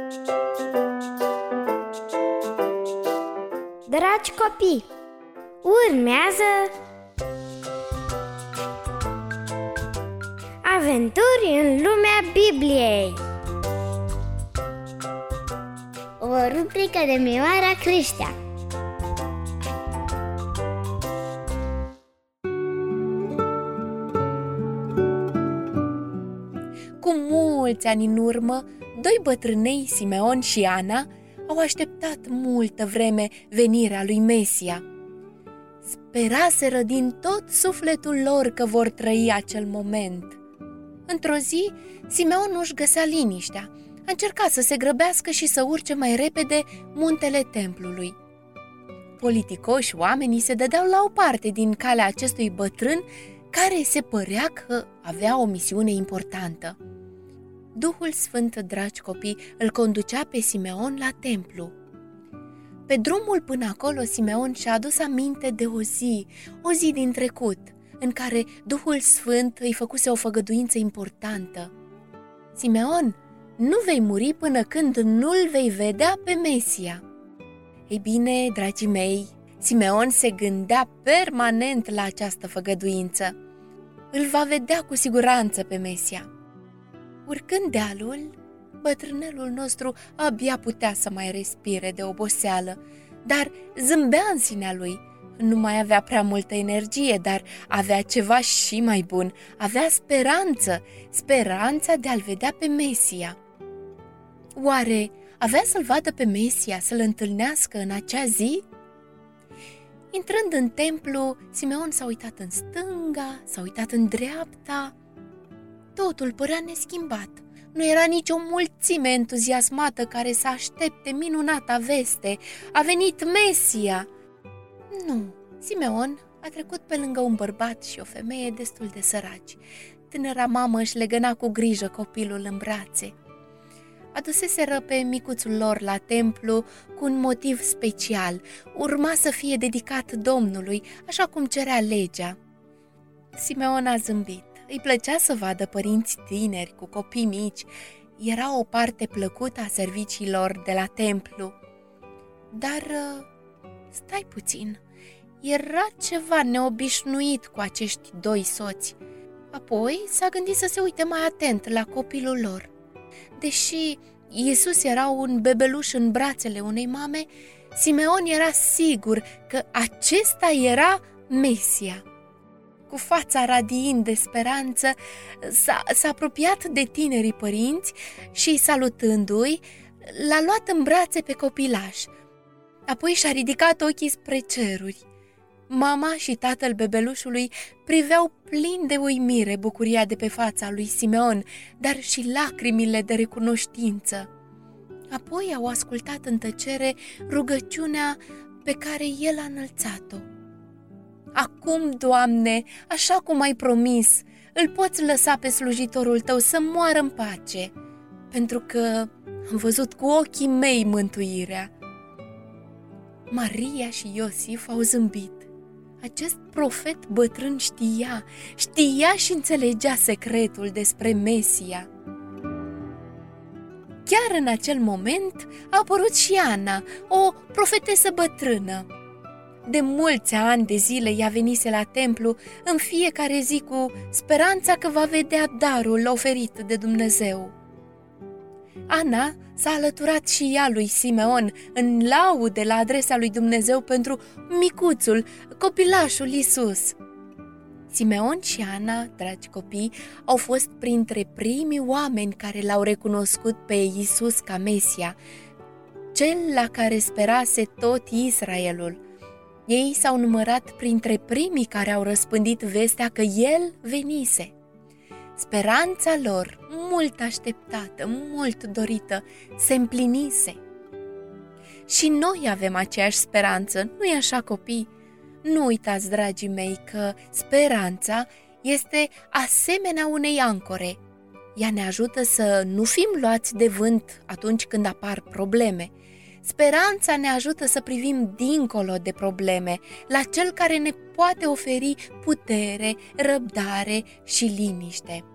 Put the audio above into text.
Dragi copii, urmează Aventuri în lumea Bibliei, o rubrică de Mioara Creștea. Cu mulți ani în urmă, doi bătrânei, Simeon și Ana, au așteptat multă vreme venirea lui Mesia. Speraseră din tot sufletul lor că vor trăi acel moment. Într-o zi, Simeon nu-și găsea liniștea. A încercat să se grăbească și să urce mai repede muntele templului. Politicoși oamenii se dădeau la o parte din calea acestui bătrân, care se părea că avea o misiune importantă. Duhul Sfânt, dragi copii, îl conducea pe Simeon la templu. Pe drumul până acolo, Simeon și-a adus aminte de o zi din trecut, în care Duhul Sfânt îi făcuse o făgăduință importantă. Simeon, nu vei muri până când nu-l vei vedea pe Mesia. Ei bine, dragii mei, Simeon se gândea permanent la această făgăduință. Îl va vedea cu siguranță pe Mesia. Urcând dealul, bătrânelul nostru abia putea să mai respire de oboseală, dar zâmbea în sinea lui. Nu mai avea prea multă energie, dar avea ceva și mai bun. Avea speranța de a-l vedea pe Mesia. Oare avea să-l vadă pe Mesia, să-l întâlnească în acea zi? Intrând în templu, Simeon s-a uitat în stânga, s-a uitat în dreapta. Totul părea neschimbat. Nu era nicio mulțime entuziasmată care să aștepte minunata veste. A venit Mesia! Nu, Simeon a trecut pe lângă un bărbat și o femeie destul de săraci. Tânăra mamă își legăna cu grijă copilul în brațe. Aduseseră pe micuțul lor la templu cu un motiv special. Urma să fie dedicat Domnului, așa cum cerea legea. Simeon a zâmbit. Îi plăcea să vadă părinți tineri cu copii mici. Era o parte plăcută a serviciilor de la templu. Dar stai puțin, era ceva neobișnuit cu acești doi soți. Apoi s-a gândit să se uite mai atent la copilul lor. Deși Iisus era un bebeluș în brațele unei mame, Simeon era sigur că acesta era Mesia. Cu fața radiind de speranță, s-a apropiat de tinerii părinți și, salutându-i, l-a luat în brațe pe copilaș. Apoi și-a ridicat ochii spre ceruri. Mama și tatăl bebelușului priveau plin de uimire bucuria de pe fața lui Simeon, dar și lacrimile de recunoștință. Apoi au ascultat în tăcere rugăciunea pe care el a înălțat-o. Acum, Doamne, așa cum ai promis, îl poți lăsa pe slujitorul tău să moară în pace, pentru că am văzut cu ochii mei mântuirea. Maria și Iosif au zâmbit. Acest profet bătrân știa și înțelegea secretul despre Mesia. Chiar în acel moment a apărut și Ana, o profetesă bătrână. De mulți ani de zile ea venise la templu în fiecare zi cu speranța că va vedea darul oferit de Dumnezeu. Ana s-a alăturat și ea lui Simeon în laude la adresa lui Dumnezeu pentru micuțul, copilașul Iisus. Simeon și Ana, dragi copii, au fost printre primii oameni care l-au recunoscut pe Iisus ca Mesia, cel la care sperase tot Israelul. Ei s-au numărat printre primii care au răspândit vestea că El venise. Speranța lor, mult așteptată, mult dorită, se împlinise. Și noi avem aceeași speranță, nu-i așa, copii? Nu uitați, dragii mei, că speranța este asemenea unei ancore. Ea ne ajută să nu fim luați de vânt atunci când apar probleme. Speranța ne ajută să privim dincolo de probleme, la Cel care ne poate oferi putere, răbdare și liniște.